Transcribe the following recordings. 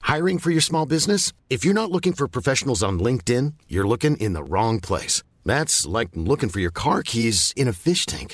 Hiring for your small business? If you're not looking for professionals on LinkedIn, you're looking in the wrong place. That's like looking for your car keys in a fish tank.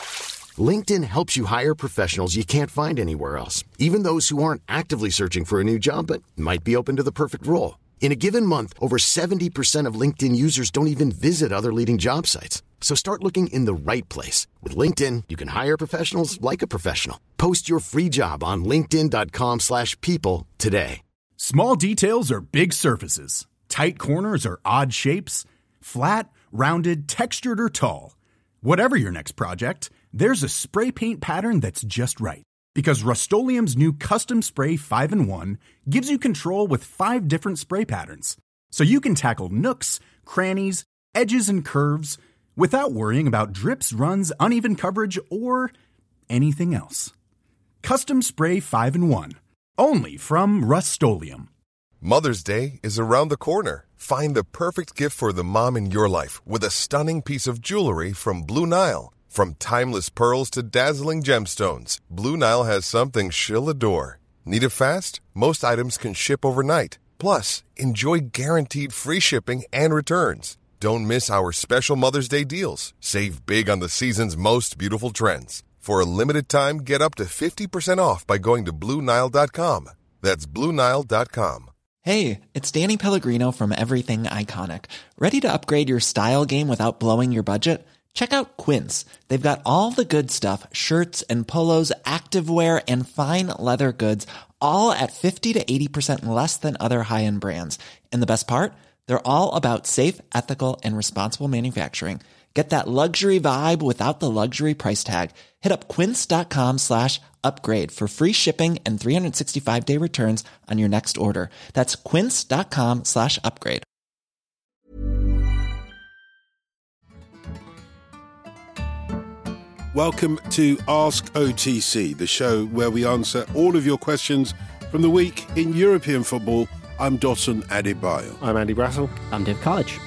LinkedIn helps you hire professionals you can't find anywhere else, even those who aren't actively searching for a new job but might be open to the perfect role. In a given month, over 70% of LinkedIn users don't even visit other leading job sites. So start looking in the right place. With LinkedIn, you can hire professionals like a professional. Post your free job on linkedin.com/people today. Small details are big surfaces. Tight corners are odd shapes. Flat, rounded, textured, or tall. Whatever your next project, there's a spray paint pattern that's just right. Because Rust-Oleum's new Custom Spray 5-in-1 gives you control with 5 different spray patterns. So you can tackle nooks, crannies, edges, and curves without worrying about drips, runs, uneven coverage, or anything else. Custom Spray 5-in-1. Only from Rust-Oleum. Mother's Day is around the corner. Find the perfect gift for the mom in your life with a stunning piece of jewelry from Blue Nile. From timeless pearls to dazzling gemstones, Blue Nile has something she'll adore. Need it fast? Most items can ship overnight. Plus, enjoy guaranteed free shipping and returns. Don't miss our special Mother's Day deals. Save big on the season's most beautiful trends. For a limited time, get up to 50% off by going to BlueNile.com. That's BlueNile.com. Hey, it's Danny Pellegrino from Everything Iconic. Ready to upgrade your style game without blowing your budget? Check out Quince. They've got all the good stuff, shirts and polos, activewear, and fine leather goods, all at 50 to 80% less than other high-end brands. And the best part? They're all about safe, ethical, and responsible manufacturing. Get that luxury vibe without the luxury price tag. Hit up quince.com/upgrade for free shipping and 365-day returns on your next order. That's quince.com/upgrade. Welcome to Ask OTC, the show where we answer all of your questions from the week in European football. I'm Dotun Adebayo. I'm Andy Brassel. I'm Dave College.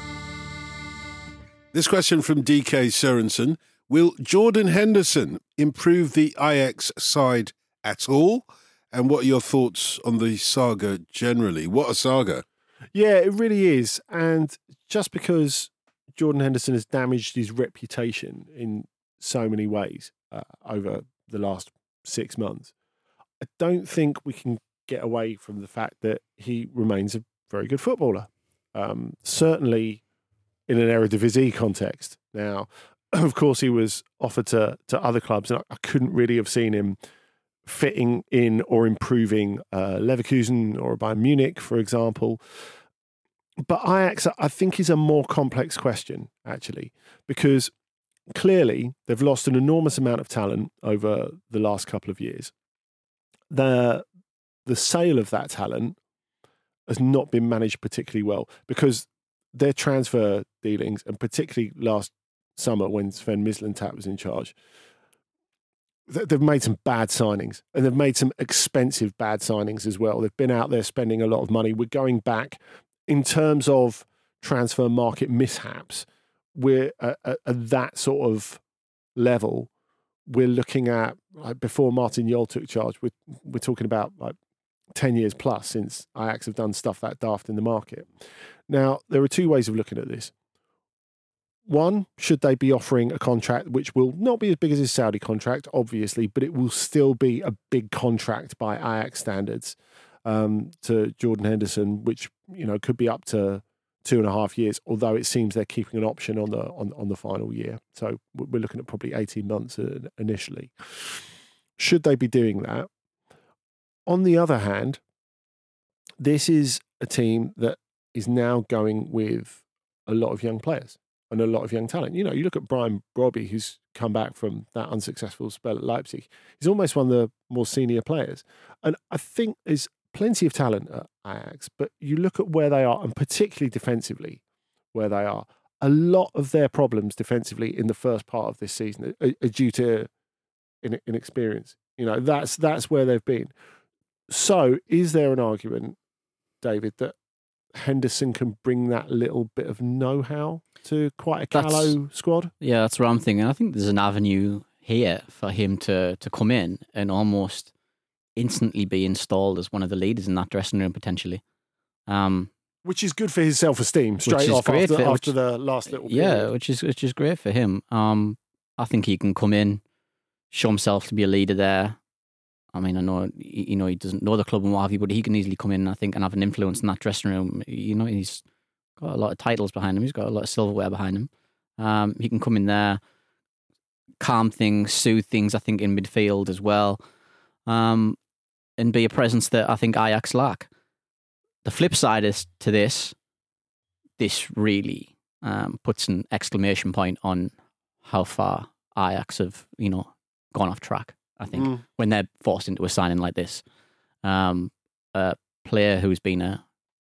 This question from DK Sørensen. Will Jordan Henderson improve the Ajax side at all? And what are your thoughts on the saga generally? What a saga. Yeah, it really is. And just because Jordan Henderson has damaged his reputation in so many ways over the last 6 months, I don't think we can get away from the fact that he remains a very good footballer. Certainly in an Eredivisie context. Now, of course, he was offered to other clubs, and I couldn't really have seen him fitting in or improving Leverkusen or Bayern Munich, for example. But Ajax, I think, is a more complex question, actually, because clearly they've lost an enormous amount of talent over the last couple of years. The sale of that talent has not been managed particularly well because their transfer dealings, and particularly last summer when Sven Mislintat was in charge, they've made some bad signings, and they've made some expensive bad signings as well. They've been out there spending a lot of money. We're going back in terms of transfer market mishaps. We're at that sort of level. We're looking at, like, before Martin Jol took charge, we're talking about like 10 years plus since Ajax have done stuff that daft in the market. Now, there are 2 ways of looking at this. One, should they be offering a contract which will not be as big as his Saudi contract, obviously, but it will still be a big contract by Ajax standards to Jordan Henderson, which, you know, could be up to 2.5 years, although it seems they're keeping an option on the final year. So we're looking at probably 18 months initially. Should they be doing that? On the other hand, this is a team that is now going with a lot of young players and a lot of young talent. You know, you look at Brian Brobby, who's come back from that unsuccessful spell at Leipzig. He's almost one of the more senior players. And I think there's plenty of talent at Ajax, but you look at where they are, and particularly defensively, where they are. A lot of their problems defensively in the first part of this season are due to inexperience. You know, that's where they've been. So is there an argument, David, that Henderson can bring that little bit of know-how to quite a callow squad? Yeah, that's what I'm thinking. I think there's an avenue here for him to come in and almost instantly be installed as one of the leaders in that dressing room potentially. Which is good for his self-esteem straight off after the last little period. Yeah, which is great for him. I think he can come in, show himself to be a leader there. I mean, I know he doesn't know the club and what have you, but he can easily come in, I think, and have an influence in that dressing room. He's got a lot of titles behind him. He's got a lot of silverware behind him. He can come in there, calm things, soothe things, I think, in midfield as well, and be a presence that I think Ajax lack. The flip side to this really puts an exclamation point on how far Ajax have, gone off track. I think when they're forced into a signing like this, a player who's been a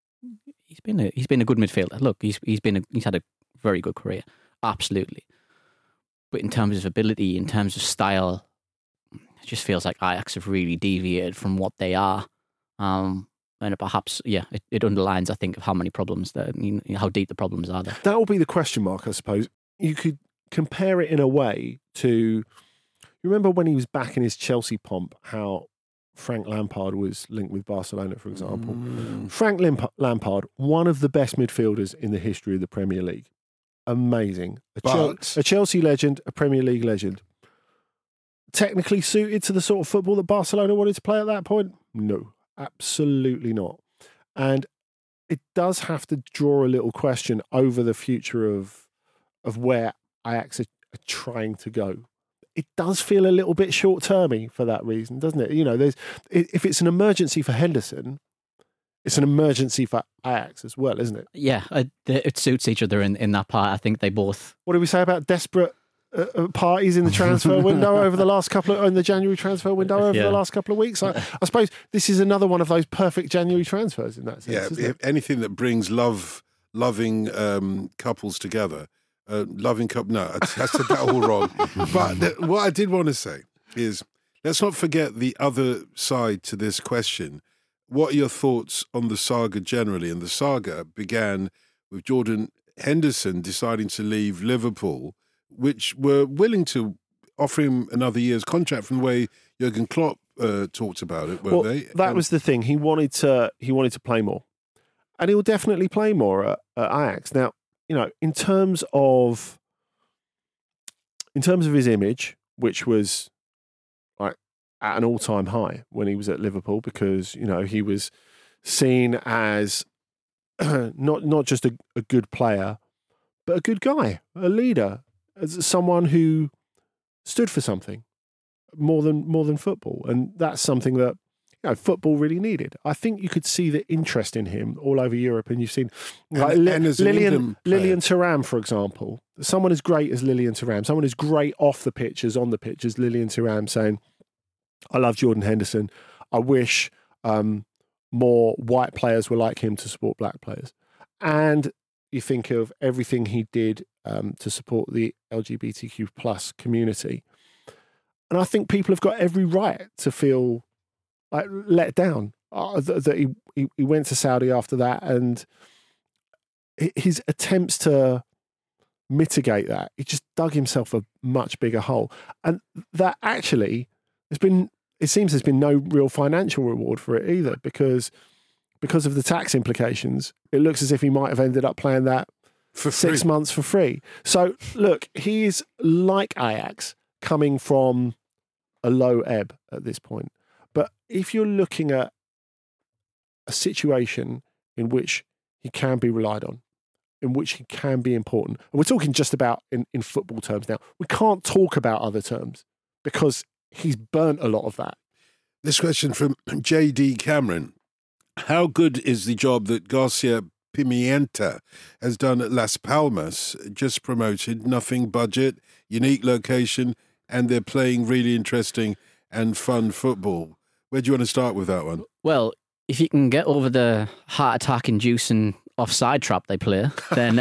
good midfielder. Look, he's had a very good career, absolutely. But in terms of ability, in terms of style, it just feels like Ajax have really deviated from what they are. And perhaps, it underlines, I think, of how many problems how deep the problems are there. That will be the question mark, I suppose. You could compare it in a way to. You remember when he was back in his Chelsea pomp, how Frank Lampard was linked with Barcelona, for example. Frank Lampard, one of the best midfielders in the history of the Premier League. Amazing. A Chelsea legend, a Premier League legend. Technically suited to the sort of football that Barcelona wanted to play at that point? No, absolutely not. And it does have to draw a little question over the future of where Ajax are trying to go. It does feel a little bit short-termy for that reason, doesn't it? If it's an emergency for Henderson, it's an emergency for Ajax as well, isn't it? Yeah, it suits each other in that part. I think they both. What did we say about desperate parties in the transfer window in the January transfer window over the last couple of weeks? I suppose this is another one of those perfect January transfers in that sense. Yeah, anything that brings loving couples together. Loving cup. No, I said that all wrong. But what I did want to say is, let's not forget the other side to this question. What are your thoughts on the saga generally? And the saga began with Jordan Henderson deciding to leave Liverpool, which were willing to offer him another year's contract from the way Jurgen Klopp talked about it, weren't they? That was the thing. He wanted to play more, and he will definitely play more at Ajax now. In terms of his image, which was like at an all-time high when he was at Liverpool, because he was seen as not just a good player, but a good guy, a leader, as someone who stood for something more than football, and that's something that football really needed. I think you could see the interest in him all over Europe, and you've seen like Lilian Thuram, for example. Someone as great as Lilian Thuram, someone as great off the pitch as on the pitch as Lilian Thuram, saying, "I love Jordan Henderson. I wish more white players were like him to support black players." And you think of everything he did to support the LGBTQ plus community, and I think people have got every right to feel like let down that he went to Saudi after that, and his attempts to mitigate that, he just dug himself a much bigger hole, and that actually it seems there's been no real financial reward for it either, because of the tax implications. It looks as if he might have ended up playing that for 6 months for free. So look, he is like Ajax, coming from a low ebb at this point. But if you're looking at a situation in which he can be relied on, in which he can be important, and we're talking just about in football terms now, we can't talk about other terms because he's burnt a lot of that. This question from J.D. Cameron. How good is the job that Garcia Pimienta has done at Las Palmas? Just promoted, nothing budget, unique location, and they're playing really interesting and fun football. Where do you want to start with that one? Well, if you can get over the heart attack inducing offside trap they play, then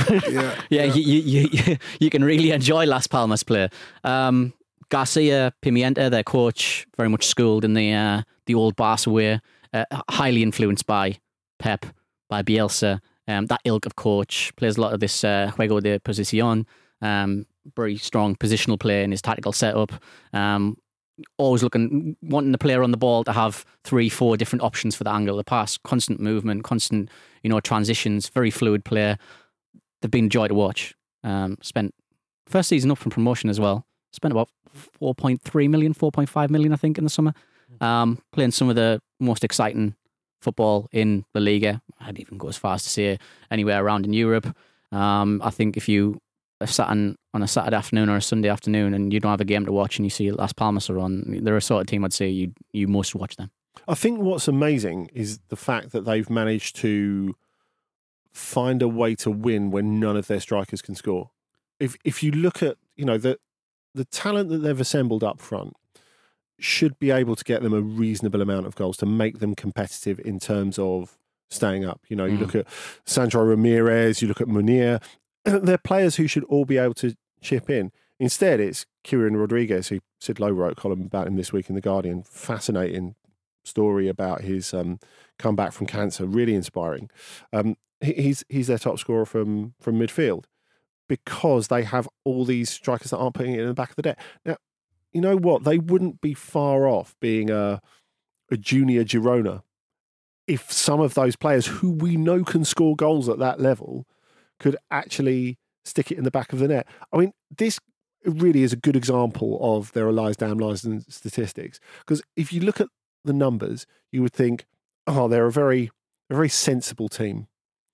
you can really enjoy Las Palmas play. Garcia Pimienta, their coach, very much schooled in the old Barca way, highly influenced by Pep, by Bielsa, that ilk of coach, plays a lot of this juego de posición, very strong positional play in his tactical setup. always wanting the player on the ball to have 3-4 different options for the angle of the pass, constant movement, constant, transitions, very fluid player. They've been a joy to watch. Spent first season up from promotion as well. Spent about 4.3 million, 4.5 million, I think, in the summer. Playing some of the most exciting football in La Liga. I'd even go as far as to say anywhere around in Europe. I think if you are sat on a Saturday afternoon or a Sunday afternoon and you don't have a game to watch and you see Las Palmas are on, they're a sort of team I'd say you must watch them. I think what's amazing is the fact that they've managed to find a way to win when none of their strikers can score. If you look at the talent that they've assembled up front should be able to get them a reasonable amount of goals to make them competitive in terms of staying up. You look at Sandro Ramirez, you look at Munir, they're players who should all be able to chip in. Instead, it's Kieran Rodriguez, who Sid Lowe wrote a column about him this week in The Guardian. Fascinating story about his comeback from cancer, really inspiring. He's their top scorer from midfield because they have all these strikers that aren't putting it in the back of the net. Now, you know what? They wouldn't be far off being a junior Girona if some of those players who we know can score goals at that level could actually stick it in the back of the net. I mean, this really is a good example of there are lies, damn lies and statistics. Because if you look at the numbers, you would think, they're a very sensible team.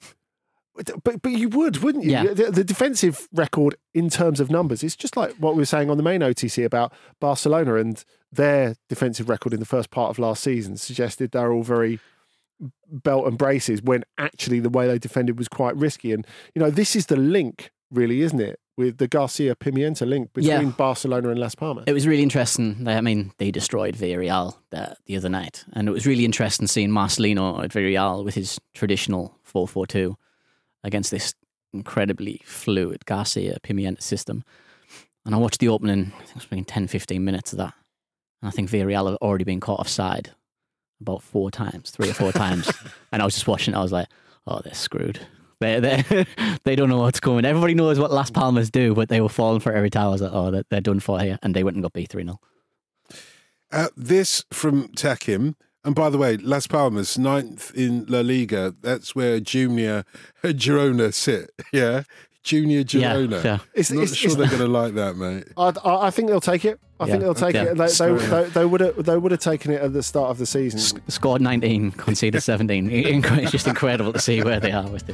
But you would, wouldn't you? Yeah. The defensive record in terms of numbers, it's just like what we were saying on the main OTC about Barcelona, and their defensive record in the first part of last season suggested they're all very belt and braces when actually the way they defended was quite risky. And, this is the link, really, isn't it? With the Garcia-Pimienta link between Barcelona and Las Palmas. It was really interesting. They destroyed Villarreal the other night. And it was really interesting seeing Marcelino at Villarreal with his traditional 4-4-2 against this incredibly fluid Garcia-Pimienta system. And I watched the opening, I think it was been 10-15 minutes of that. And I think Villarreal had already been caught offside about 3 or 4 times. And I was just watching it, I was like, they're screwed. They don't know what's coming. Everybody knows what Las Palmas do, but they were falling for it every time. I was like, they're done for here. And they went and got beat 3-0. This from Takim. And by the way, Las Palmas, 9th in La Liga. That's where Junior Girona sit. Yeah? Junior Girona. Yeah. Not sure they're going to like that, mate. I think they'll take it. I think they'll take it. They would have taken it at the start of the season. Scored 19, conceded 17. It's just incredible to see where they are with this.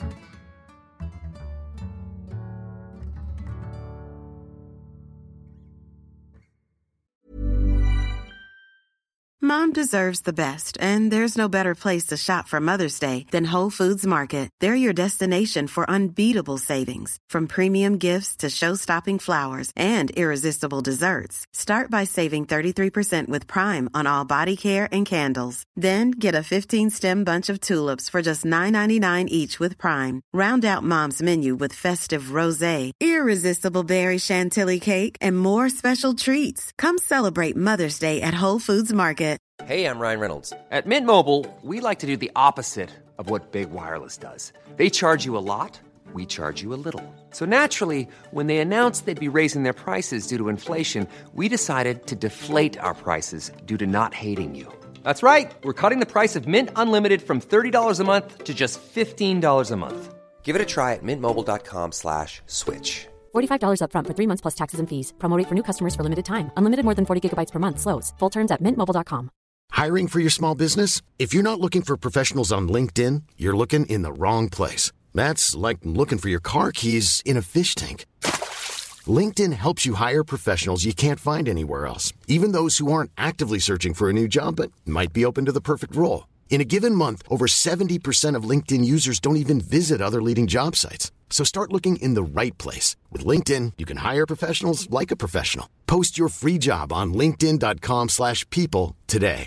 Mom deserves the best, and there's no better place to shop for Mother's Day than Whole Foods Market. They're your destination for unbeatable savings, from premium gifts to show-stopping flowers and irresistible desserts. Start by saving 33% with Prime on all body care and candles. Then get a 15-stem bunch of tulips for just $9.99 each with Prime. Round out Mom's menu with festive rosé, irresistible berry chantilly cake, and more special treats. Come celebrate Mother's Day at Whole Foods Market. Hey, I'm Ryan Reynolds. At Mint Mobile, we like to do the opposite of what Big Wireless does. They charge you a lot, we charge you a little. So naturally, when they announced they'd be raising their prices due to inflation, we decided to deflate our prices due to not hating you. That's right. We're cutting the price of Mint Unlimited from $30 a month to just $15 a month. Give it a try at mintmobile.com/switch. $45 up front for 3 months plus taxes and fees. Promo rate for new customers for limited time. Unlimited more than 40 gigabytes per month. Slows full terms at mintmobile.com. Hiring for your small business? If you're not looking for professionals on LinkedIn, you're looking in the wrong place. That's like looking for your car keys in a fish tank. LinkedIn helps you hire professionals you can't find anywhere else, even those who aren't actively searching for a new job but might be open to the perfect role. In a given month, over 70% of LinkedIn users don't even visit other leading job sites. So start looking in the right place. With LinkedIn, you can hire professionals like a professional. Post your free job on linkedin.com/people today.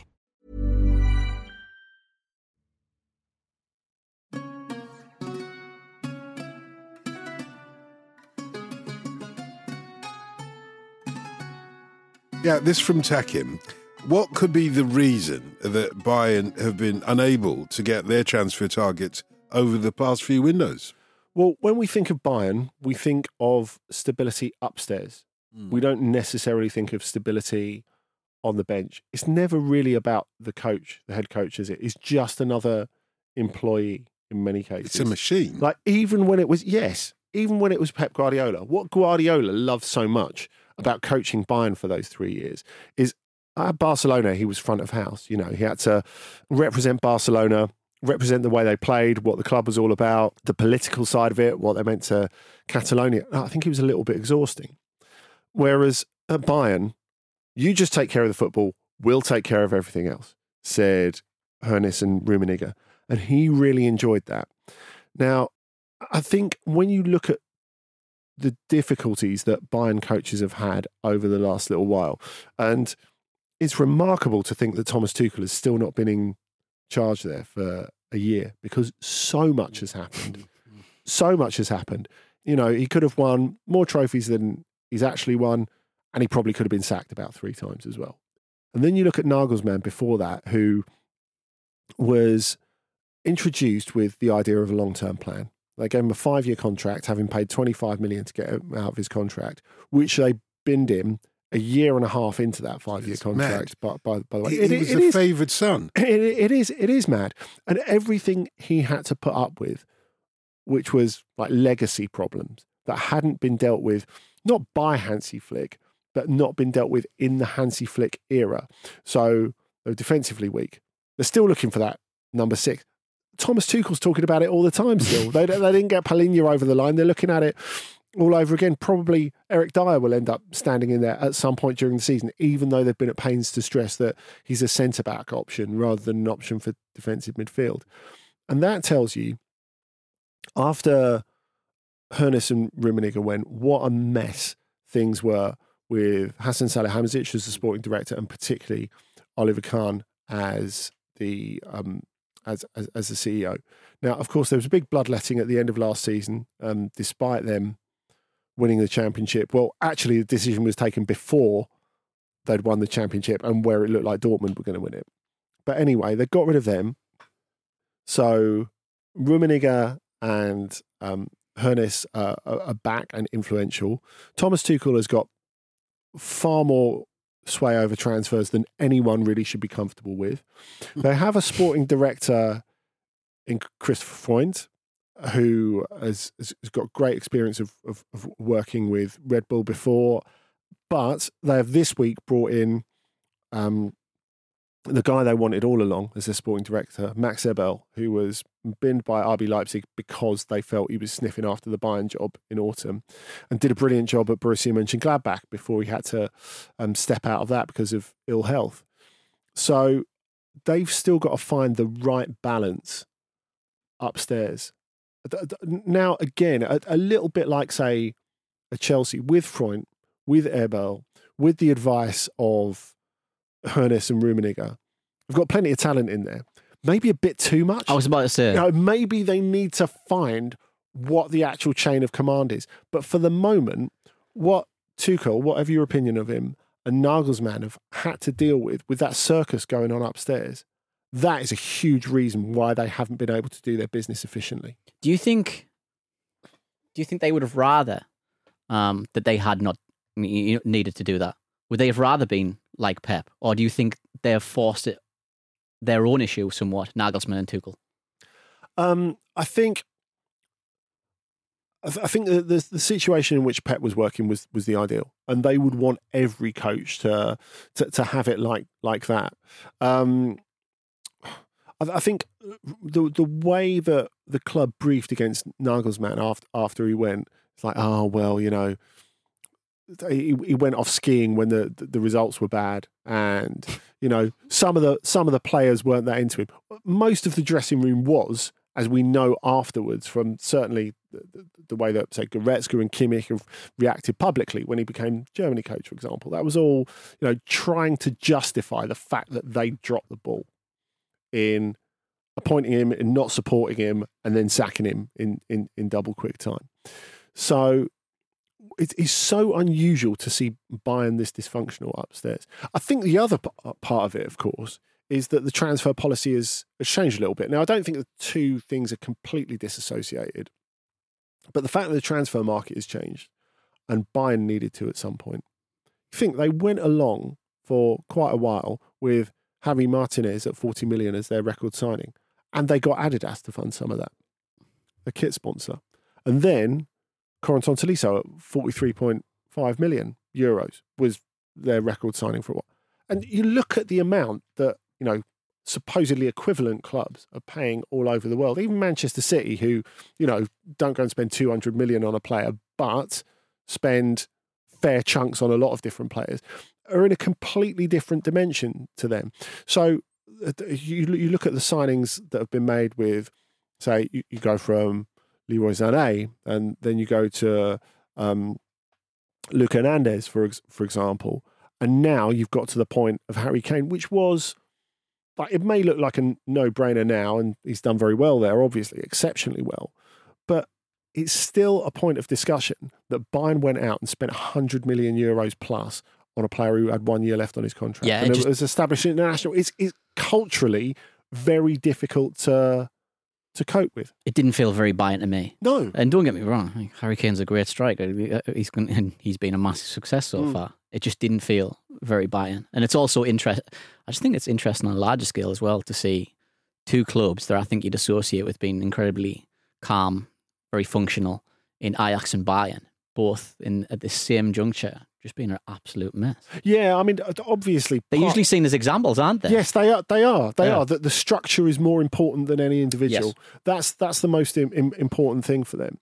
Yeah, this from Takim. What could be the reason that Bayern have been unable to get their transfer targets over the past few windows? Well, when we think of Bayern, we think of stability upstairs. We don't necessarily think of stability on the bench. It's never really about the coach, the head coach, is it? It's just another employee in many cases. It's a machine. Like even when it was Pep Guardiola, what Guardiola loved so much about coaching Bayern for those 3 years is at Barcelona, he was front of house. You know, he had to represent Barcelona, represent the way they played, what the club was all about, the political side of it, what they meant to Catalonia. I think it was a little bit exhausting. Whereas at Bayern, you just take care of the football, we'll take care of everything else, said Hoeneß and Rummenigge. And he really enjoyed that. Now, I think when you look at the difficulties that Bayern coaches have had over the last little while, and it's remarkable to think that Thomas Tuchel has still not been in charge there for a year because so much has happened. So much has happened. You know, he could have won more trophies than he's actually won, and he probably could have been sacked about 3 times as well. And then you look at Nagelsmann before that, who was introduced with the idea of a long-term plan. They gave him a 5-year contract, having paid 25 million to get him out of his contract, which they binned him a year and a half into that 5-year contract. By the way, he was the favoured son. It is mad, and everything he had to put up with, which was like legacy problems that hadn't been dealt with, not by Hansi Flick, but not been dealt with in the Hansi Flick era. So they were defensively weak. They're still looking for that number 6. Thomas Tuchel's talking about it all the time still. They didn't get Palhinha over the line. They're looking at it all over again. Probably Eric Dyer will end up standing in there at some point during the season, even though they've been at pains to stress that he's a centre-back option rather than an option for defensive midfield. And that tells you, after Hoeneß and Rummenigge went, what a mess things were with Hassan Salihamidzic as the sporting director, and particularly Oliver Kahn as the as the CEO. Now, of course, there was a big bloodletting at the end of last season, despite them winning the championship. Well, actually, the decision was taken before they'd won the championship and where it looked like Dortmund were going to win it. But anyway, they got rid of them. So Rummenigge and Hoeneß are back and influential. Thomas Tuchel has got far more sway over transfers than anyone really should be comfortable with. They have a sporting director in Christopher Freund, who has got great experience of working with Red Bull before, but they have this week brought in the guy they wanted all along as their sporting director, Max Eberl, who was binned by RB Leipzig because they felt he was sniffing after the Bayern job in autumn, and did a brilliant job at Borussia Mönchengladbach before he had to step out of that because of ill health. So they've still got to find the right balance upstairs. Now, again, a little bit like, say, a Chelsea with Freund, with Eberl, with the advice of Hoeneß and Rummenigge. We've got plenty of talent in there. Maybe a bit too much. I was about to say. You know, maybe they need to find what the actual chain of command is. But for the moment, what Tuchel, whatever your opinion of him, and Nagelsmann have had to deal with that circus going on upstairs, that is a huge reason why they haven't been able to do their business efficiently. Do you think they would have rather that they had not needed to do that? Would they have rather been like Pep? Or do you think they have forced it, their own issue somewhat, Nagelsmann and Tuchel? I think the situation in which Pep was working was the ideal, and they would want every coach to have it like that. I think the way that the club briefed against Nagelsmann after he went, it's like, oh well, you know, he went off skiing when the results were bad, and you know some of the players weren't that into him. Most of the dressing room was, as we know afterwards, from certainly the way that, say, Goretzka and Kimmich have reacted publicly when he became Germany coach, for example. That was all, you know, trying to justify the fact that they dropped the ball in appointing him and not supporting him and then sacking him in double quick time. So it is so unusual to see Bayern this dysfunctional upstairs. I think the other part of it, of course, is that the transfer policy has changed a little bit. Now, I don't think the two things are completely disassociated, but the fact that the transfer market has changed, and Bayern needed to at some point, I think they went along for quite a while with Javi Martinez at 40 million as their record signing. And they got Adidas to fund some of that, the kit sponsor. And then Corentin Tolisso at 43.5 million euros was their record signing for a while. And you look at the amount that, supposedly equivalent clubs are paying all over the world. Even Manchester City, who, don't go and spend 200 million on a player, but spend fair chunks on a lot of different players, are in a completely different dimension to them. So you look at the signings that have been made with, say, you go from Leroy Sané, and then you go to Luca Hernandez, for example, and now you've got to the point of Harry Kane, which was, like, it may look like a no-brainer now, and he's done very well there, obviously, exceptionally well, but it's still a point of discussion that Bayern went out and spent 100 million euros plus on a player who had 1 year left on his contract. Yeah, and it was established international. It's culturally very difficult to cope with. It didn't feel very Bayern to me. No. And don't get me wrong, Harry Kane's a great striker. He's been a massive success so far. It just didn't feel very Bayern. And it's also interesting. I just think it's interesting on a larger scale as well to see two clubs that I think you'd associate with being incredibly calm, very functional, in Ajax and Bayern, both at the same juncture, just being an absolute mess. Yeah, I mean, obviously... They're usually seen as examples, aren't they? Yes, they are. They are. Yeah. That the structure is more important than any individual. Yes. That's the most important thing for them.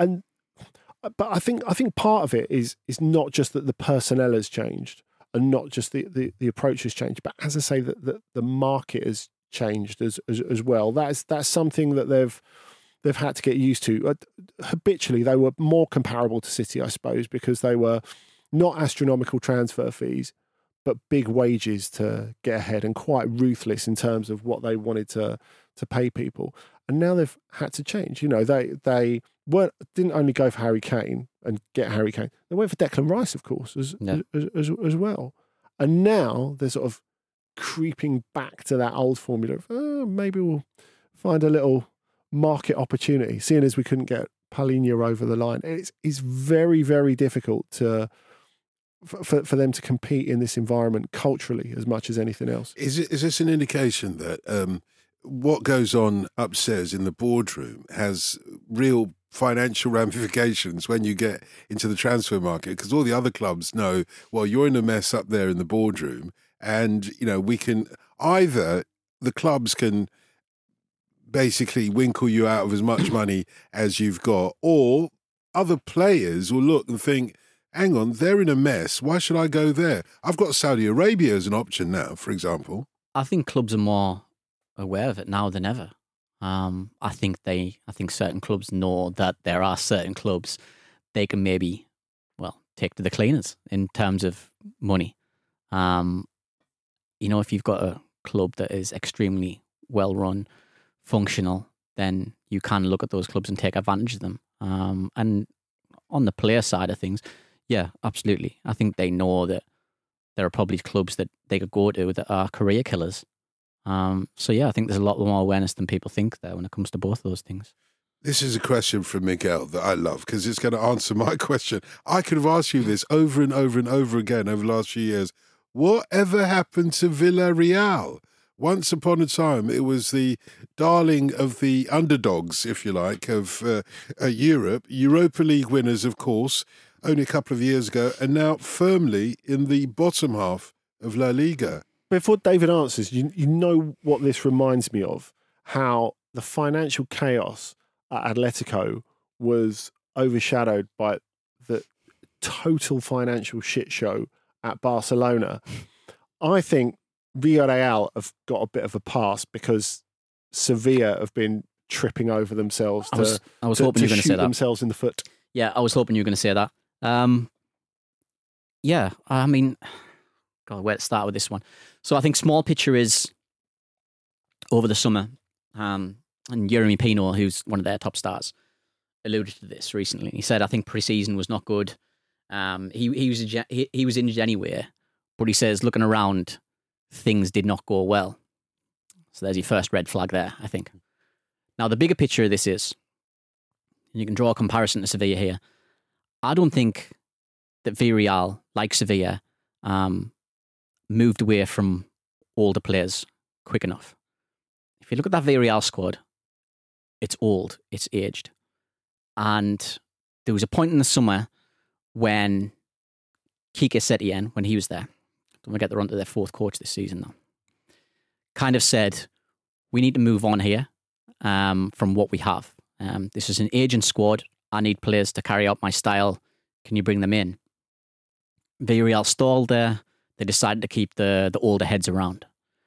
But I think part of it is not just that the personnel has changed and not just the approach has changed, but as I say, that the market has changed as well. That's something that they've had to get used to. Habitually, they were more comparable to City, I suppose, because they were not astronomical transfer fees, but big wages to get ahead and quite ruthless in terms of what they wanted to pay people. And now they've had to change. They didn't only go for Harry Kane and get Harry Kane. They went for Declan Rice, of course, as well. And now they're sort of creeping back to that old formula of, maybe we'll find a little market opportunity, seeing as we couldn't get Palhinha over the line. It's very, very difficult for them to compete in this environment culturally as much as anything else. Is this an indication that what goes on upstairs in the boardroom has real financial ramifications when you get into the transfer market? Because all the other clubs know, well, you're in a mess up there in the boardroom, and we can either, the clubs can basically winkle you out of as much money as you've got, or other players will look and think, hang on, they're in a mess. Why should I go there? I've got Saudi Arabia as an option now, for example. I think clubs are more aware of it now than ever. I think certain clubs know that there are certain clubs they can maybe, take to the cleaners in terms of money. If you've got a club that is extremely well run, functional, then you can look at those clubs and take advantage of them. And on the player side of things, yeah, absolutely. I think they know that there are probably clubs that they could go to that are career killers. So yeah, I think there's a lot more awareness than people think there when it comes to both of those things. This is a question from Miguel that I love because it's going to answer my question. I could have asked you this over and over and over again over the last few years. Whatever happened to Villarreal? Once upon a time, it was the darling of the underdogs, if you like, of Europe. Europa League winners, of course, only a couple of years ago, and now firmly in the bottom half of La Liga. Before David answers, you know what this reminds me of? How the financial chaos at Atletico was overshadowed by the total financial shit show at Barcelona. I think Villarreal have got a bit of a pass because Sevilla have been tripping over themselves I was hoping you were going to say that. Themselves in the foot. Yeah, I was hoping you were going to say that. Yeah, I mean, God, where to start with this one? So I think small picture is over the summer, and Jeremy Pino, who's one of their top stars, alluded to this recently. He said, I think pre-season was not good. He was injured anyway, but he says, looking around, things did not go well. So there's your first red flag there, I think. Now, the bigger picture of this is, and you can draw a comparison to Sevilla here, I don't think that Villarreal, like Sevilla, moved away from older players quick enough. If you look at that Villarreal squad, it's old, it's aged. And there was a point in the summer when Quique Setien, when he was there, don't forget they're onto their fourth coach this season now, kind of said, we need to move on here from what we have. This is an aging squad. I need players to carry out my style. Can you bring them in? Villarreal stalled there. They decided to keep the older heads around.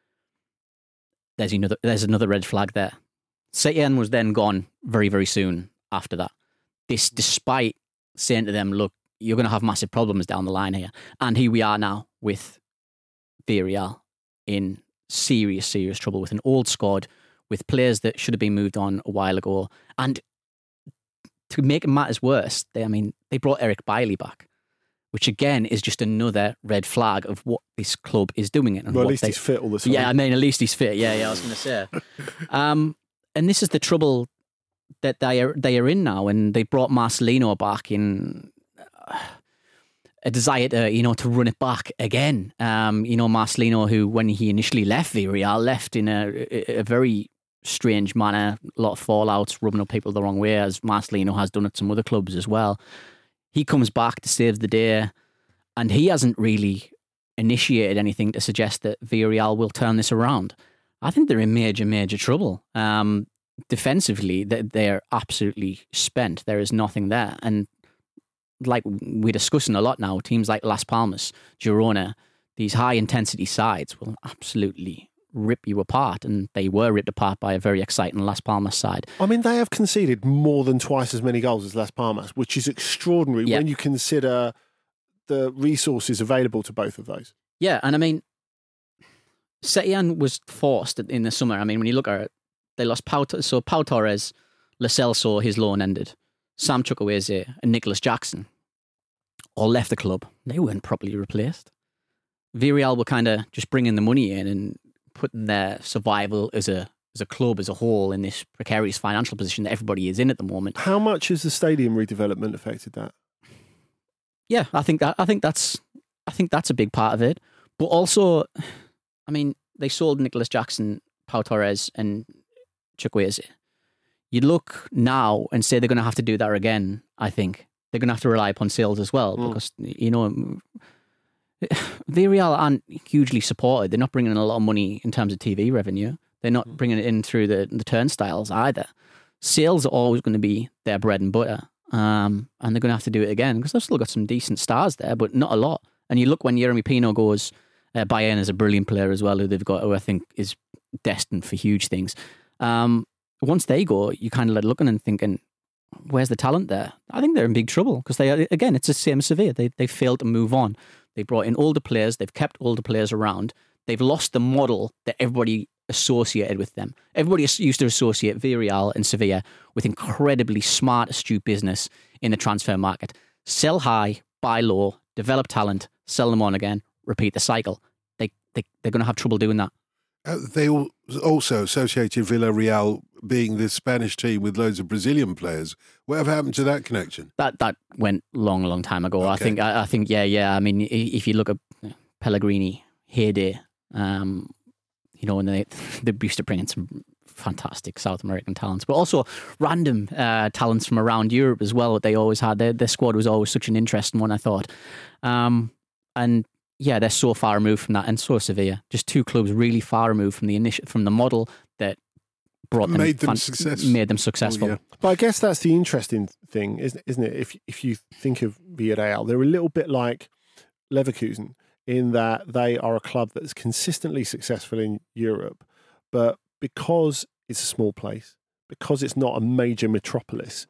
There's another red flag there. Setien was then gone very, very soon after that. This despite saying to them, look, you're going to have massive problems down the line here. And here we are now with Villarreal in serious, serious trouble with an old squad, with players that should have been moved on a while ago. And to make matters worse, they brought Eric Bailly back, which again is just another red flag of what this club is doing. And well, at least he's fit all the time. Yeah, at least he's fit. Yeah, I was going to say. And this is the trouble that they are in now. And they brought Marcelino back in a desire to run it back again. Marcelino, who when he initially left Villarreal, left in a very strange manner, a lot of fallouts, rubbing up people the wrong way, as Marcelino has done at some other clubs as well. He comes back to save the day, and he hasn't really initiated anything to suggest that Villarreal will turn this around. I think they're in major, major trouble. Defensively, they're absolutely spent. There is nothing there. And like we're discussing a lot now, teams like Las Palmas, Girona, these high-intensity sides will absolutely rip you apart, and they were ripped apart by a very exciting Las Palmas side. They have conceded more than twice as many goals as Las Palmas, which is extraordinary when you consider the resources available to both of those. Yeah, and Setien was forced in the summer. When you look at it, they lost Pau Torres, Lo Celso, his loan ended, Sam Chukwueze and Nicholas Jackson all left the club. They weren't properly replaced. Villarreal were kind of just bringing the money in and putting their survival as a club as a whole in this precarious financial position that everybody is in at the moment. How much has the stadium redevelopment affected that? Yeah, I think that's a big part of it. But also, they sold Nicholas Jackson, Pau Torres, and Chukwueze. You look now and say they're going to have to do that again. I think they're going to have to rely upon sales as well because Villarreal aren't hugely supported. They're not bringing in a lot of money in terms of TV revenue. They're not bringing it in through the turnstiles either. Sales are always going to be their bread and butter. And they're going to have to do it again because they've still got some decent stars there, but not a lot. And you look when Yeremy Pino goes, Bayern is a brilliant player as well, who I think is destined for huge things. Once they go, you kind of looking and thinking, where's the talent there? I think they're in big trouble because it's the same as Sevilla. They failed to move on. They brought in older players. They've kept older players around. They've lost the model that everybody associated with them. Everybody used to associate Villarreal and Sevilla with incredibly smart, astute business in the transfer market. Sell high, buy low, develop talent, sell them on again, repeat the cycle. They're going to have trouble doing that. They also associated Villarreal being the Spanish team with loads of Brazilian players. Whatever happened to that connection? That went long time ago. Okay. I think, yeah. If you look at Pellegrini heyday, when they used to bring in some fantastic South American talents, but also random talents from around Europe as well. That they always had. Their squad was always such an interesting one, I thought. And yeah, they're so far removed from that, and so is Sevilla. Just two clubs really far removed from the model that made them successful. Yeah. But I guess that's the interesting thing, isn't it? If you think of Villarreal, they're a little bit like Leverkusen in that they are a club that's consistently successful in Europe, but because it's a small place, because it's not a major metropolis,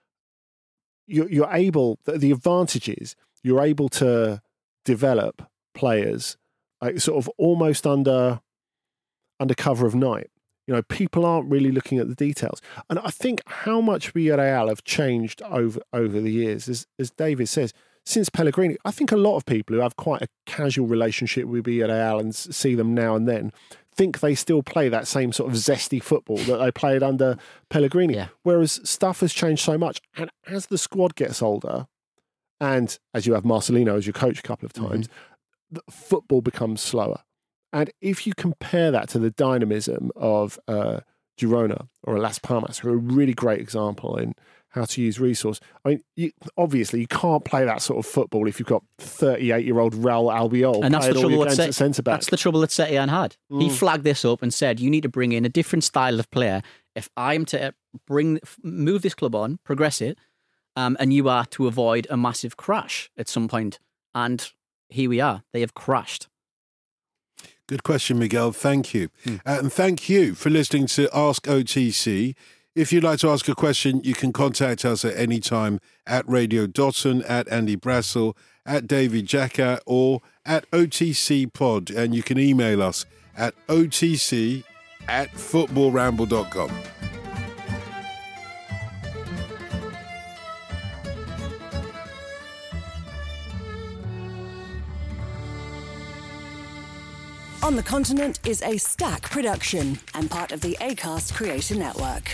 you're able. The advantage is you're able to develop players sort of almost under cover of night. People aren't really looking at the details. And I think how much Villarreal have changed over the years, as David says, since Pellegrini. I think a lot of people who have quite a casual relationship with Villarreal and see them now and then think they still play that same sort of zesty football that they played under Pellegrini. Yeah. Whereas stuff has changed so much. And as the squad gets older, and as you have Marcelino as your coach a couple of times, football becomes slower. And if you compare that to the dynamism of Girona or Las Palmas, who are a really great example in how to use resource. I mean, obviously, you can't play that sort of football if you've got 38-year-old Raul Albiol. And that's the trouble that Setien had. Mm. He flagged this up and said, you need to bring in a different style of player. If I'm to move this club on, progress it, and you are to avoid a massive crash at some point. And here we are. They have crashed. Good question, Miguel. Thank you. And thank you for listening to Ask OTC. If you'd like to ask a question, you can contact us at any time at Radio Dotton, at Andy Brassel, at David Jacka, or at OTC Pod. And you can email us at otc@footballramble.com. On the Continent is a Stack production and part of the Acast Creator Network.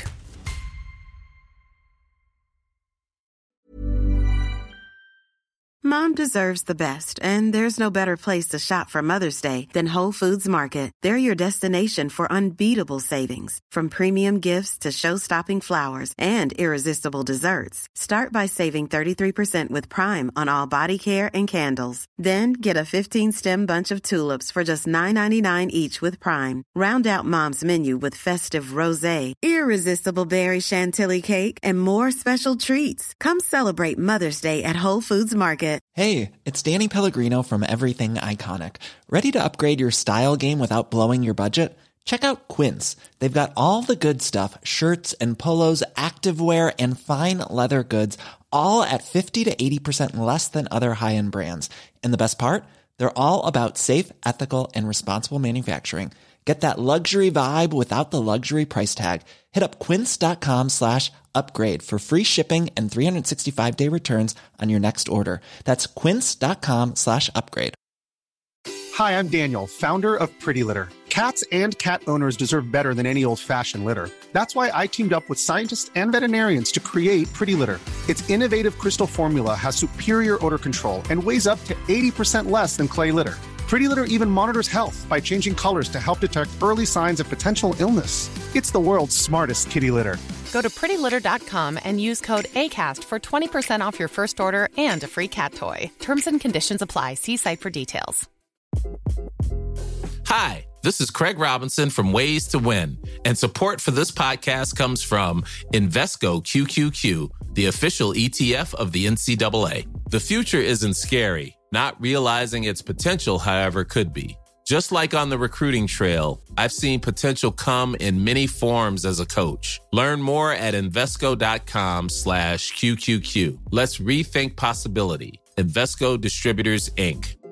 Mom deserves the best, and there's no better place to shop for Mother's Day than Whole Foods Market. They're your destination for unbeatable savings, from premium gifts to show-stopping flowers and irresistible desserts. Start by saving 33% with Prime on all body care and candles. Then get a 15-stem bunch of tulips for just $9.99 each with Prime. Round out Mom's menu with festive rosé, irresistible berry chantilly cake, and more special treats. Come celebrate Mother's Day at Whole Foods Market. Hey, it's Danny Pellegrino from Everything Iconic. Ready to upgrade your style game without blowing your budget? Check out Quince. They've got all the good stuff, shirts and polos, activewear, and fine leather goods, all at 50 to 80% less than other high-end brands. And the best part? They're all about safe, ethical, and responsible manufacturing. Get that luxury vibe without the luxury price tag. Hit up quince.com/upgrade for free shipping and 365-day returns on your next order. That's quince.com/upgrade. Hi, I'm Daniel, founder of Pretty Litter. Cats and cat owners deserve better than any old-fashioned litter. That's why I teamed up with scientists and veterinarians to create Pretty Litter. Its innovative crystal formula has superior odor control and weighs up to 80% less than clay litter. Pretty Litter even monitors health by changing colors to help detect early signs of potential illness. It's the world's smartest kitty litter. Go to prettylitter.com and use code ACAST for 20% off your first order and a free cat toy. Terms and conditions apply. See site for details. Hi, this is Craig Robinson from Ways to Win, and support for this podcast comes from Invesco QQQ, the official ETF of the NCAA. The future isn't scary. Not realizing its potential, however, could be. Just like on the recruiting trail, I've seen potential come in many forms as a coach. Learn more at Invesco.com/QQQ. Let's rethink possibility. Invesco Distributors, Inc.